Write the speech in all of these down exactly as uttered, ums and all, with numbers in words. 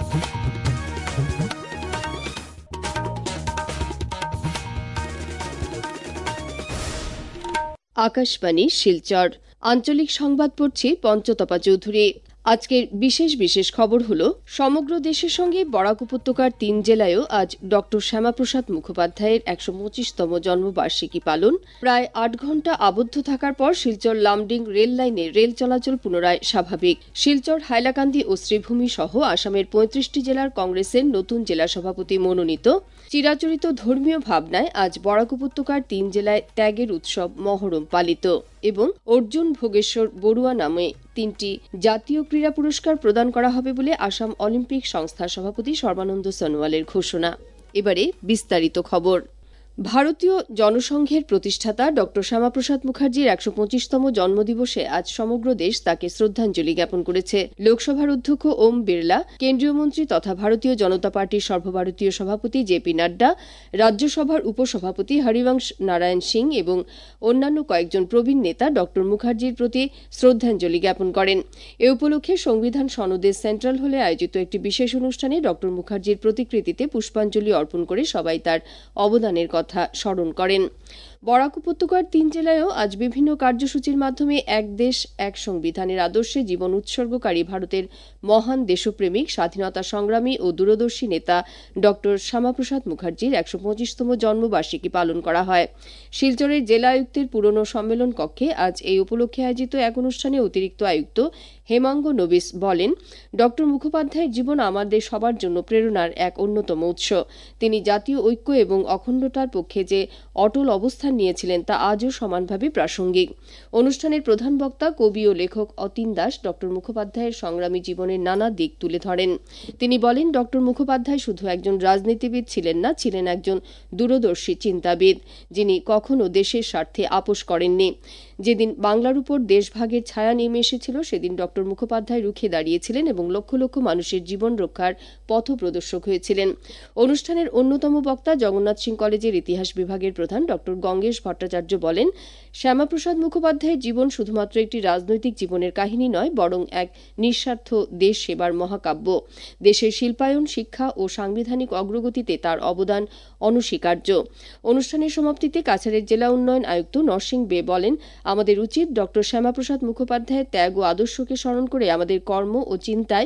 আকাশবাণী শিলচর আঞ্চলিক সংবাদ পড়ছি পঞ্চতপা চৌধুরী। আজকের বিশেষ বিশেষ খবর হল, সমগ্র দেশের সঙ্গে বরাক উপত্যকার তিন জেলায়ও আজ ডক্টর শ্যামাপ্রসাদ মুখোপাধ্যায়ের একশো পঁচিশতম জন্মবার্ষিকী পালন। প্রায় আট ঘণ্টা আবদ্ধ থাকার পর শিলচর লামডিং রেল লাইনে রেল চলাচল পুনরায় স্বাভাবিক। শিলচর, হাইলাকান্দি ও শ্রীভূমি সহ আসামের পঁয়ত্রিশটি জেলার কংগ্রেসের নতুন জেলা সভাপতি মনোনীত। চিরাচরিত ধর্মীয় ভাবনায় আজ বরাক উপত্যকার তিন জেলায় ত্যাগের উৎসব মহরম পালিত এবং অর্জুন ভোগেশ্বর বড়ুয়া নামে তিনটি জাতীয় ক্রীড়া পুরস্কার প্রদান করা হবে বলে আসাম অলিম্পিক সংস্থার সভাপতি সর্বানন্দ সোনোয়ালের ঘোষণা। এবারে বিস্তারিত খবর। ভারতীয় জনসংঘের প্রতিষ্ঠাতা ডক্টর শ্যামাপ্রসাদ মুখার্জির একশো পঁচিশতম জন্মদিবসে আজ সমগ্র দেশ তাকে শ্রদ্ধাঞ্জলি জ্ঞাপন করেছে। লোকসভার অধ্যক্ষ ওম বিড়লা, কেন্দ্রীয় মন্ত্রী তথা ভারতীয় জনতা পার্টির সর্বভারতীয় সভাপতি জে পি নাড্ডা, রাজ্যসভার উপসভাপতি হরিবংশ নারায়ণ সিং এবং অন্যান্য কয়েকজন প্রবীণ নেতা ডক্টর মুখার্জির প্রতি শ্রদ্ধাঞ্জলি জ্ঞাপন করেন। এ উপলক্ষে সংবিধান সনদের সেন্ট্রাল হলে আয়োজিত একটি বিশেষ অনুষ্ঠানে ডক্টর মুখার্জির প্রতিকৃতিতে পুষ্পাঞ্জলি অর্পণ করে সবাই তার অবদানের কথা স্মরণ করেন। বরাক উপত্যকার তিন জেলায়ও আজ বিভিন্ন কার্যসূচির মাধ্যমে এক দেশ এক সংবিধানের আদর্শে জীবন উৎসর্গকারী ভারতের মহান দেশপ্রেমিক, স্বাধীনতা সংগ্রামী ও দূরদর্শী নেতা ডক্টর শ্যামাপ্রসাদ মুখার্জির একশো পঁচিশতম জন্মবার্ষিকী পালন করা হয়। শিলচরের জেলা আয়ুক্তের পুরনো সম্মেলন কক্ষে আজ এই উপলক্ষে আয়োজিত এক অনুষ্ঠানে অতিরিক্ত আয়ুক্ত হেমাঙ্গ নবিস বলেন, ডক্টর মুখোপাধ্যায়ের জীবন আমাদের সবার জন্য প্রেরণার এক অন্যতম উৎস। তিনি জাতীয় ঐক্য এবং অখণ্ডতার পক্ষে যে অটল অবস্থান নিয়েছিলেন তা আজও সমানভাবে প্রাসঙ্গিক। অনুষ্ঠানের প্রধান বক্তা, কবি ও লেখক অতীন দাস ডক্টর মুখোপাধ্যায়ের সংগ্রামী জীবনের নানা দিক তুলে ধরেন। তিনি বলেন, ডক্টর মুখোপাধ্যায় শুধু একজন রাজনীতিবিদ ছিলেন না, ছিলেন একজন দূরদর্শী চিন্তাবিদ, যিনি কখনো দেশের স্বার্থে আপোস করেননি। যেদিন বাংলার উপর দেশভাগের ছায়া নেমে এসেছিল, সেদিন ডক্টর মুখোপাধ্যায় রুখে দাঁড়িয়েছিলেন এবং লক্ষ লক্ষ মানুষের জীবন রক্ষার পথ প্রদর্শক হয়েছিলেন। অনুষ্ঠানের অন্যতম বক্তা, জগন্নাথ সিং কলেজের ইতিহাস বিভাগের প্রধান ডক্টর গঙ্গেশ ভট্টাচার্য বলেন, শ্যামাপ্রসাদ মুখোপাধ্যায়ের জীবন শুধুমাত্র একটি রাজনৈতিক জীবনের কাহিনী নয়, বরং এক নিঃস্বার্থ দেশ সেবার মহাকাব্য। দেশের শিল্পায়ন, শিক্ষা ও সাংবিধানিক অগ্রগতিতে তার অবদান অনস্বীকার্য। অনুষ্ঠানের সমাপ্তিতে কাছাড়ের জেলা উন্নয়ন আয়ুক্ত নরসিং বে বলেন, আমাদের উচিত ডক্টর শ্যামাপ্রসাদ মুখোপাধ্যায়ের ত্যাগ ও আদর্শকে স্মরণ করে আমাদের কর্ম ও চিন্তায়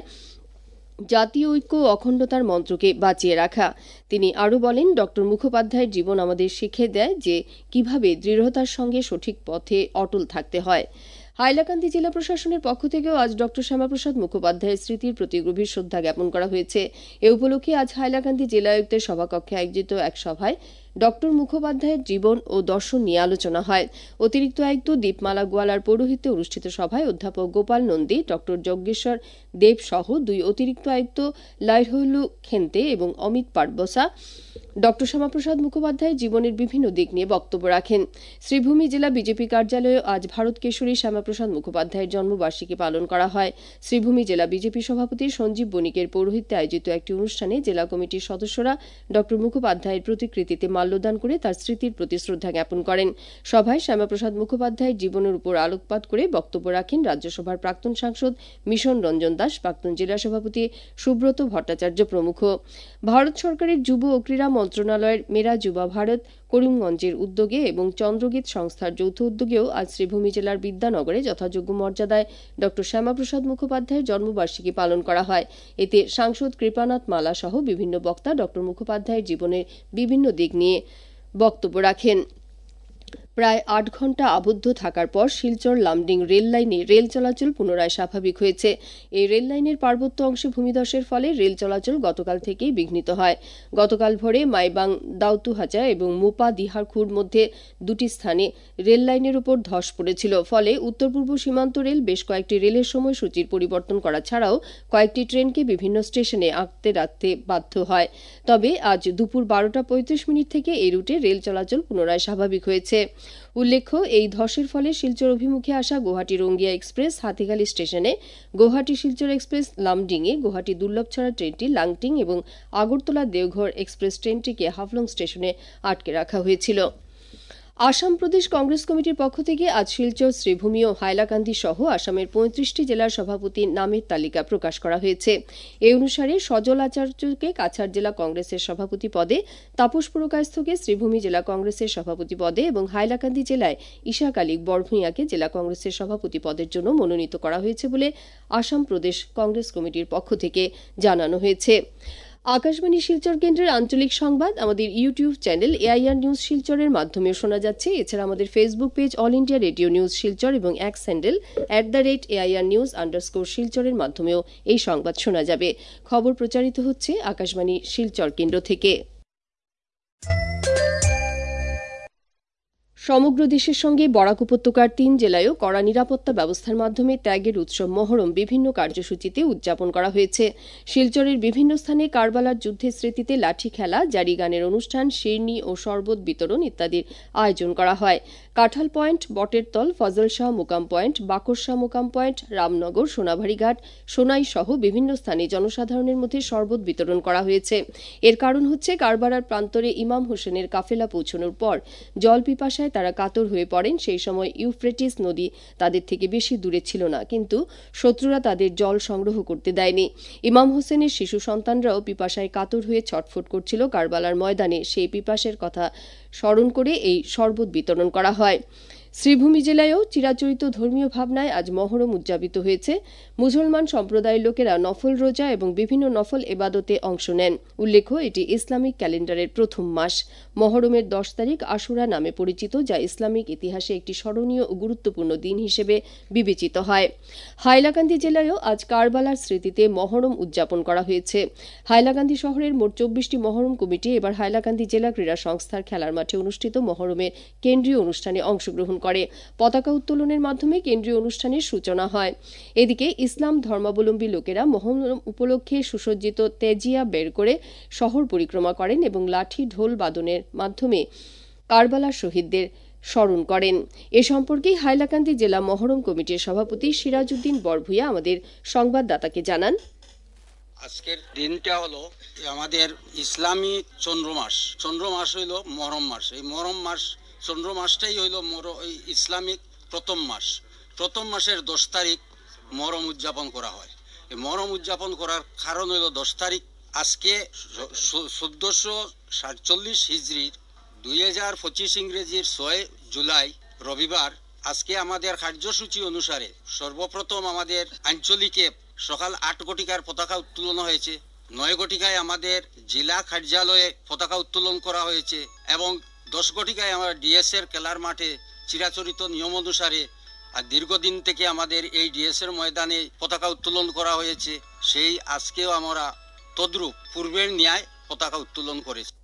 জাতীয় ঐক্য ও অখণ্ডতার মন্ত্রকে বাঁচিয়ে রাখা। তিনি আরও বলেন, ডক্টর মুখোপাধ্যায়ের জীবন আমাদের শিখিয়ে দেয় যে কিভাবে দৃঢ়তার সঙ্গে সঠিক পথে অটল থাকতে হয়। হাইলাকান্দি জেলা প্রশাসনের পক্ষ থেকেও আজ ডক্টর শ্যামাপ্রসাদ মুখোপাধ্যায়ের স্মৃতির প্রতি গভীর শ্রদ্ধা জ্ঞাপন করা হয়েছে। এ উপলক্ষে আজ হাইলাকান্দি জেলা আয়ুক্তের সভাকক্ষে আয়োজিত এক সভায় ডক্টর মুখোপাধ্যায়ের জীবন ও দর্শন নিয়ে আলোচনা হয়। অতিরিক্ত আয়ুক্ত দীপমালা গোয়ালার পৌরোহিত্যে অনুষ্ঠিত সভায় অধ্যাপক গোপাল নন্দী, ডক্টর যজ্ঞেশ্বর দেব সহ দুই অতিরিক্ত আয়ুক্ত লাইরহলু খেন্তে এবং অমিত পাটবসা ডক্টর শ্যামাপ্রসাদ মুখোপাধ্যায়ের জীবনের বিভিন্ন দিক নিয়ে বক্তব্য রাখেন। শ্রীভূমি জেলা বিজেপি কার্যালয়ে আজ ভারত কেশরী শ্যামাপ্রসাদ মুখোপাধ্যায়ের জন্মবার্ষিকী পালন করা হয়। শ্রীভূমি জেলা বিজেপি সভাপতি সঞ্জীব বণিকের পৌরোহিত্যে আয়োজিত একটি অনুষ্ঠানে জেলা কমিটির সদস্যরা ডক্টর মুখোপাধ্যায়ের প্রতিকৃতিতে মাল্যদান করে তার স্মৃতির প্রতি শ্রদ্ধা জ্ঞাপন করেন। সভায় শ্যামাপ্রসাদ মুখোপাধ্যায়ের জীবনের উপর আলোকপাত করে বক্তব্য রাখেন রাজ্যসভার প্রাক্তন সাংসদ মিশন রঞ্জন দাস, প্রাক্তন জেলা সভাপতি সুব্রত ভট্টাচার্য প্রমুখ। ভারত সরকারের যুব ও ক্রীড়া মন্ত্রণালয়ের মেরা যুবা ভারত করিমগঞ্জের উদ্যোগে এবং চন্দ্রগীত সংস্থার যৌথ উদ্যোগেও আজ শ্রীভূমি জেলার বিদ্যানগরে যথাযোগ্য মর্যাদায় ডক্টর শ্যামাপ্রসাদ মুখোপাধ্যায়ের জন্মবার্ষিকী পালন করা হয়। এতে সাংসদ কৃপানাথ মালা সহ বিভিন্ন বক্তা ডক্টর মুখোপাধ্যায়ের জীবনের বিভিন্ন দিক নিয়ে বক্তব্য রাখেন। প্রায় আট ঘণ্টা আবদ্ধ থাকার পর শিলচর লামডিং রেল লাইনে রেল চলাচল পুনরায় স্বাভাবিক হয়েছে। এই রেল লাইনের পার্বত্য অংশে ভূমিধসের ফলে রেল চলাচল গতকাল থেকেই বিঘ্নিত হয়। গতকাল ভোরে মাইবাং দাউতুহাজা এবং মোপা দিহারখুর মধ্যে দুটি স্থানে রেল লাইনের উপর ধস পড়েছিল। ফলে উত্তর পূর্ব সীমান্ত রেল বেশ কয়েকটি রেলের সময়সূচির পরিবর্তন করা ছাড়াও কয়েকটি ট্রেনকে বিভিন্ন স্টেশনে আঁকতে রাখতে বাধ্য হয়। তবে আজ দুপুর বারোটা পঁয়ত্রিশ মিনিট থেকে এই রুটে রেল চলাচল পুনরায় স্বাভাবিক হয়েছে। উল্লেখ্য, এই ধসের ফলে শিলচর অভিমুখে আসা গুয়াহাটি রঙ্গিয়া এক্সপ্রেস হাতিখালি স্টেশনে, গুয়াহাটি শিলচর এক্সপ্রেস লামডিংয়ে, গুয়াহাটি দুর্লভছড়া ট্রেনটি লাংটিং এবং আগরতলা দেওঘর এক্সপ্রেস ট্রেনটিকে হাফলং স্টেশনে আটকে রাখা হয়েছিল। আসাম প্রদেশ কংগ্রেস কমিটির পক্ষ থেকে আজ শিলচর, শ্রীভূমি ও হাইলাকান্দি সহ আসামের পঁয়ত্রিশটি জেলার সভাপতির নামের তালিকা প্রকাশ করা হয়েছে। এ অনুসারে সজল আচার্যকে কাছাড় জেলা কংগ্রেসের সভাপতি পদে, তাপস পুরকায়স্থকে শ্রীভূমি জেলা কংগ্রেসের সভাপতি পদে এবং হাইলাকান্দি জেলায় ইশাক আলী বরভূঁইয়াকে জেলা কংগ্রেসের সভাপতি পদের জন্য মনোনীত করা হয়েছে বলে আসাম প্রদেশ কংগ্রেস কমিটির পক্ষ থেকে জানানো হয়েছে। আকাশবাণী শিলচর কেন্দ্রের আঞ্চলিক সংবাদ আমাদের ইউটিউব চ্যানেল এআইআর নিউজ শিলচরের মাধ্যমেও শোনা যাচ্ছে। এছাড়া আমাদের Facebook page all India radio news Silchar এবং X handle at the rate AIR news underscore শিলচরের মাধ্যমেও এই সংবাদ শোনা যাবে। খবর প্রচারিত হচ্ছে আকাশবাণী শিলচর কেন্দ্র থেকে। সমগ্র দেশের সঙ্গে বরাক উপত্যকার তিন জেলায়ও কড়া নিরাপত্তা ব্যবস্থার মাধ্যমে ত্যাগের উৎসব মহরম বিভিন্ন কার্যসূচিতে উদযাপন করা হয়েছে। শিলচরের বিভিন্ন স্থানে কারবালার যুদ্ধের স্মৃতিতে লাঠি খেলা, জারি গানের অনুষ্ঠান, শিরনি ও শরবত বিতরণ ইত্যাদির আয়োজন করা হয়। কাঁঠাল পয়েন্ট, বটের তল, ফজল শাহ মোকাম পয়েন্ট, বাকরশাহ মোকাম পয়েন্ট, রামনগর, সোনাভাড়িঘাট, সোনাই সহ বিভিন্ন স্থানে জনসাধারণের মধ্যে শরবত বিতরণ করা হয়েছে। এর কারণ হচ্ছে কারবালার প্রান্তরে ইমাম হোসেনের কাফেলা পৌঁছানোর পর জল পিপাসায় তারা কাতর হয়ে পড়েন। সেই সময় ইউফ্রেটিস নদী তাদের থেকে বেশি দূরে ছিল না, কিন্তু শত্রুরা তাদের জল সংগ্রহ করতে দেয়নি। ইমাম হোসেনের শিশু সন্তানরাও পিপাসায় কাতর হয়ে ছটফট করছিল কারবালার ময়দানে। সেই পিপাসের কথা স্মরণ করে এই শরবত বিতরণ করা হয়। শ্রীভূমি জেলায়ও চিরাচরিত ধর্মীয় ভাবনায় আজ মহরম উদযাপিত হয়েছে। মুসলমান সম্প্রদায়ের লোকেরা নফল রোজা এবং বিভিন্ন নফল এবাদতে অংশ নেন। উল্লেখ্য, এটি ইসলামিক ক্যালেন্ডারের প্রথম মাস। মহরমের দশ তারিখ আশুরা নামে পরিচিত, যা ইসলামিক ইতিহাসে একটি স্মরণীয় ও গুরুত্বপূর্ণ দিন হিসেবে বিবেচিত হয়। হাইলাকান্দি জেলায়ও আজ কারবালার স্মৃতিতে মহরম উদযাপন করা হয়েছে। হাইলাকান্দি শহরের মোট চব্বিশটি মহরম কমিটি এবার হাইলাকান্দি জেলা ক্রীড়া সংস্থার খেলার মাঠে অনুষ্ঠিত মহরমের কেন্দ্রীয় অনুষ্ঠানে অংশগ্রহণ করে। পতাকা উত্তোলনের মাধ্যমে কেন্দ্রীয় অনুষ্ঠানের সূচনা হয়। এদিকে ইসলাম ধর্মাবলম্বী লোকেরা মহরম উপলক্ষে সুসজ্জিত তেজিয়া বের করে শহর পরিক্রমা করেন এবং লাঠি ঢোল বাদনের মাধ্যমে কারবালার শহীদদের স্মরণ করেন। এ সম্পর্কে হাইলাকান্দি জেলা মহরম কমিটির সভাপতি সিরাজউদ্দিন বরভূঁইয়া আমাদের সংবাদদাতাকে জানান, আজকের দিনটা হলো আমাদের ইসলামী চন্দ্র মাস। চন্দ্র মাস হইল মহরম মাস। এই মহরম মাস চন্দ্র মাসটাই হইল ইসলামিক প্রথম মাস। প্রথম মাসের দশ তারিখ মহরম উদযাপন করা হয়। এই মহরম উদযাপন করার কারণ হইল দশ তারিখ আজকে চোদ্দশো সাতচল্লিশ হিজড়ির দুই হাজার পঁচিশ ইংরেজির ছয় জুলাই রবিবার আজকে আমাদের কার্যসূচি অনুসারে সর্বপ্রথম আমাদের আঞ্চলিকে সকাল আট ঘটিকার পতাকা উত্তোলন হয়েছে। নয় ঘটিকায় আমাদের জেলা কার্যালয়ে পতাকা উত্তোলন করা হয়েছে এবং দশ ঘটিকায় আমার ডিএস এর খেলার মাঠে চিরাচরিত নিয়ম অনুসারে আর দীর্ঘদিন থেকে আমাদের এই ডিএস এর ময়দানে পতাকা উত্তোলন করা হয়েছে। সেই আজকেও আমরা তদ্রূপ পূর্বের ন্যায় পতাকা উত্তোলন করেছি।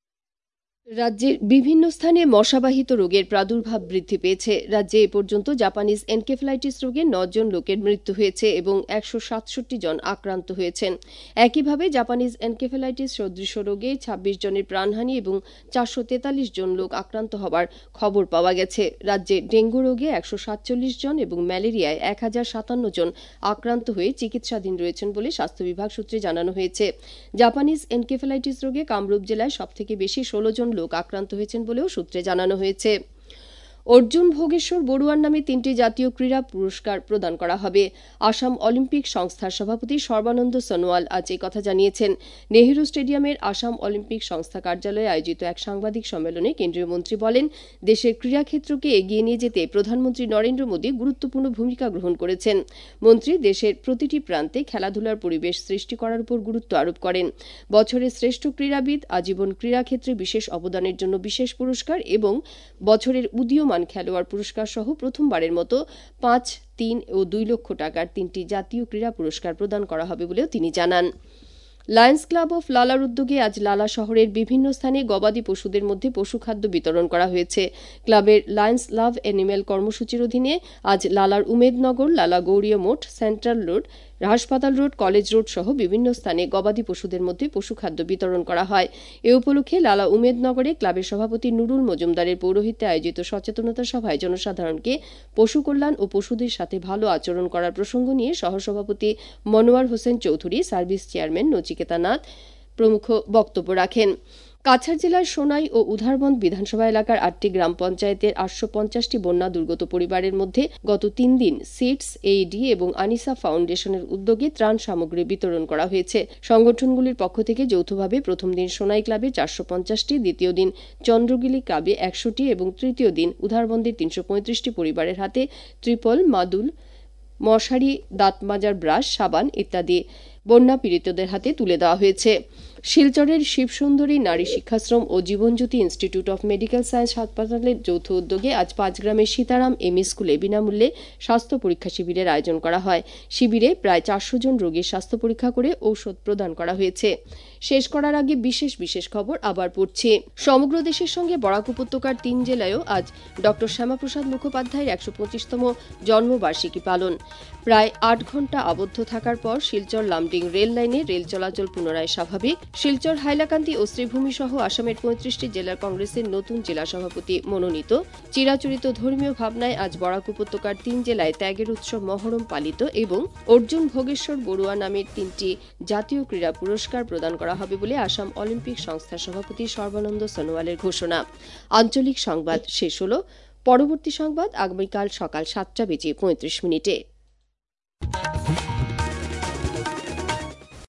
রাজ্যের বিভিন্ন স্থানে মশাবাহিত রোগের প্রাদুর্ভাব বৃদ্ধি পেয়েছে। রাজ্যে এ পর্যন্ত জাপানিজ এনকেফেলাইটিস রোগে নজন লোকের মৃত্যু হয়েছে এবং একশো সাতষট্টি জন আক্রান্ত হয়েছেন। একইভাবে জাপানিজ এনকেফেলাইটিস সদৃশ রোগে ছাব্বিশ জনের প্রাণহানি এবং চারশো তেতাল্লিশ জন লোক আক্রান্ত হবার খবর পাওয়া গেছে। রাজ্যে ডেঙ্গু রোগে একশো সাতচল্লিশ জন এবং ম্যালেরিয়ায় এক হাজার সাতান্ন জন আক্রান্ত হয়ে চিকিৎসাধীন রয়েছেন বলে স্বাস্থ্য বিভাগ সূত্রে জানানো হয়েছে। জাপানিজ এনকেফেলাইটিস রোগে কামরূপ জেলায় সবথেকে বেশি ষোলো জন লোক আক্রান্ত হয়েছেন বলেও সূত্রে জানানো হয়েছে। অর্জুন ভোগেশ্বর বড়ুয়ার নামে তিনটি জাতীয় ক্রীড়া পুরস্কার প্রদান করা হবে। আসাম অলিম্পিক সংস্থার সভাপতি সর্বানন্দ সোনোয়াল আজ এই কথা জানিয়েছেন। নেহেরু স্টেডিয়ামের আসাম অলিম্পিক সংস্থা কার্যালয়ে আয়োজিত এক সাংবাদিক সম্মেলনে কেন্দ্রীয় মন্ত্রী বলেন, দেশের ক্রীড়াক্ষেত্রকে এগিয়ে নিয়ে যেতে প্রধানমন্ত্রী নরেন্দ্র মোদী গুরুত্বপূর্ণ ভূমিকা গ্রহণ করেছেন। মন্ত্রী দেশের প্রতিটি প্রান্তে খেলাধুলার পরিবেশ সৃষ্টি করার উপর গুরুত্ব আরোপ করেন। বছরের শ্রেষ্ঠ ক্রীড়াবিদ, আজীবন ক্রীড়াক্ষেত্রে বিশেষ অবদানের জন্য বিশেষ পুরস্কার এবং বছরের উদীয়মান খেলোয়াড় পুরস্কার সহ প্রথমবারের মতো পাঁচ, তিন ও দুই লক্ষ টাকার তিনটি জাতীয় ক্রীড়া পুরস্কার প্রদান করা হবে বলেও তিনি জানান। লায়ন্স ক্লাব অফ লালার উদ্যোগে আজ লালা শহরের বিভিন্ন স্থানে গবাদি পশুদের মধ্যে পশুখাদ্য বিতরণ করা হয়েছে। ক্লাবের লায়ন্স লাভ অ্যানিমেল কর্মসূচির অধীনে আজ লালার উমেদনগর, লালা গৌরীয় মোড়, সেন্ট্রাল রোড, হাসপাতাল রোড, কলেজ রোড সহ বিভিন্ন স্থানে গবাদি পশুদের মধ্যে পশুখাদ্য বিতরণ করা হয়। এ উপলক্ষে লালা উমেদনগরে ক্লাবের সভাপতি নুরুল মজুমদারের পৌরোহিত্যে আয়োজিত সচেতনতা সভায় জনসাধারণকে পশু কল্যাণ ও পশুদের সাথে ভালো আচরণ করার প্রসঙ্গ নিয়ে সহসভাপতি মনোয়ার হোসেন চৌধুরী, সার্ভিস চেয়ারম্যান নচিকেতা নাথ প্রমুখ বক্তব্য রাখেন। কাছাড় জেলার সোনাই ও উধারবন্দ বিধানসভা এলাকার আটটি গ্রাম পঞ্চায়েতের আটশো পঞ্চাশটি বন্যা দুর্গত পরিবারের মধ্যে গত তিন দিন সিডস এইডি এবং আনিসা ফাউন্ডেশনের উদ্যোগে ত্রাণ সামগ্রী বিতরণ করা হয়েছে। সংগঠনগুলির পক্ষ থেকে যৌথভাবে প্রথম দিন সোনাই ক্লাবে চারশো পঞ্চাশটি, দ্বিতীয় দিন চন্দ্রগিলি ক্লাবে একশোটি এবং তৃতীয় দিন উধারবন্দের তিনশো পঁয়ত্রিশটি পরিবারের হাতে ত্রিপল, মাদুল, মশারি, দাঁতমাজার ব্রাশ, সাবান ইত্যাদি বন্যা পীড়িতদের হাতে তুলে দেওয়া হয়েছে। শিলচরের শিবসুন্দরী নারী শিক্ষাশ্রম ও Jibanjyoti institute of medical science হাসপাতালের যৌথ উদ্যোগে আজ পাঁচগ্রামের সীতারাম এমই স্কুলে বিনামূল্যে স্বাস্থ্য পরীক্ষা শিবিরের আয়োজন করা হয়। শিবিরে প্রায় চারশো জন রোগীর স্বাস্থ্য পরীক্ষা করে ঔষধ প্রদান করা হয়েছে। শেষ করার আগে বিশেষ বিশেষ খবর আবার পড়ছি। সমগ্র দেশের সঙ্গে বরাক উপত্যকার তিন জেলায়ও আজ ডক্টর শ্যামাপ্রসাদ মুখোপাধ্যায়ের একশো পঁচিশতম জন্মবার্ষিকী পালন। প্রায় আট ঘণ্টা আবদ্ধ থাকার পর শিলচর লামডিং রেল লাইনে রেল চলাচল পুনরায় স্বাভাবিক। শিলচর, হাইলাকান্দি ও শ্রীভূমি সহ আসামের পঁয়ত্রিশটি জেলার কংগ্রেসের নতুন জেলা সভাপতি মনোনীত। চিরাচরিত ধর্মীয় ভাবনায় আজ বরাক উপত্যকার তিন জেলায় ত্যাগের উৎসব মহরম পালিত এবং অর্জুন ভোগেশ্বর বড়ুয়া নামের তিনটি জাতীয় ক্রীড়া পুরস্কার প্রদান করা হবে বলে আসাম অলিম্পিক সংস্থার সভাপতি সর্বানন্দ সোনোয়ালের ঘোষণা। আঞ্চলিক সংবাদ শেষ হল। পরবর্তী সংবাদ আগামীকাল সকাল সাতটা বেজে পঁয়ত্রিশ মিনিটে।